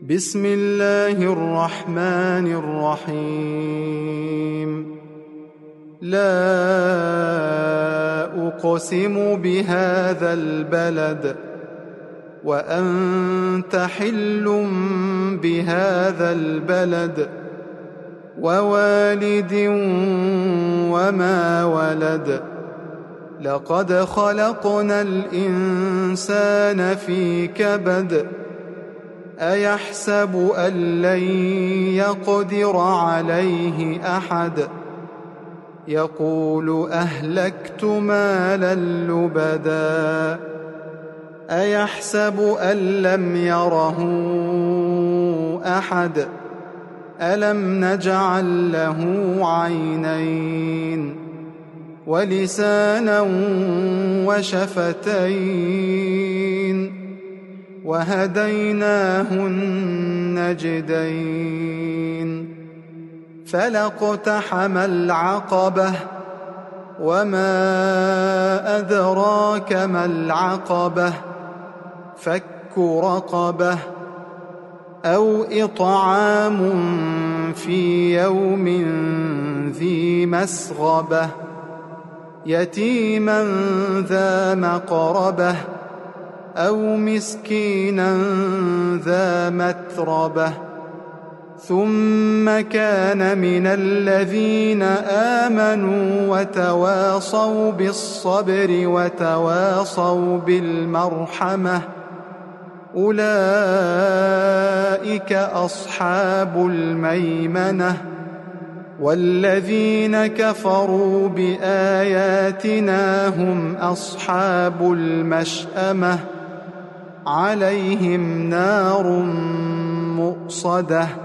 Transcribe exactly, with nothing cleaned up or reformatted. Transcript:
بسم الله الرحمن الرحيم لا أقسم بهذا البلد وأنت حل بهذا البلد ووالد وما ولد لقد خلقنا الإنسان في كبد أيحسب أن لن يقدر عليه أحد يقول أهلكت مالا لبدا أيحسب أن لم يره أحد ألم نجعل له عينين ولسانا وشفتين وهديناه النجدين فلاقتحم العقبة وما أدراك ما العقبة فك رقبة أو إطعام في يوم ذي مسغبة يتيما ذا مقربة أو مسكينا ذا متربة ثم كان من الذين آمنوا وتواصوا بالصبر وتواصوا بالمرحمة أولئك أصحاب الميمنة والذين كفروا بآياتنا هم أصحاب المشأمة عليهم نار مؤصدة